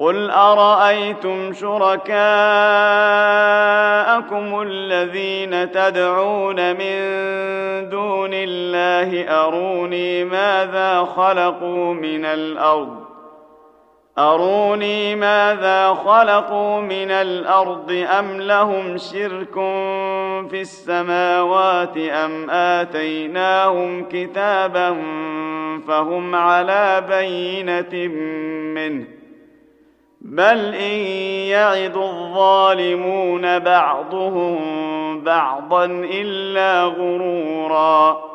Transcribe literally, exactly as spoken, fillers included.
قل أرأيتم شركاءكم الذين تدعون من دون الله أروني ماذا خلقوا من الأرض أروني ماذا خلقوا من الأرض أم لهم شرك في السماوات أم آتيناهم كتابا فهم على بينة منه بل إن يعد الظالمون بعضهم بعضا إلا غرورا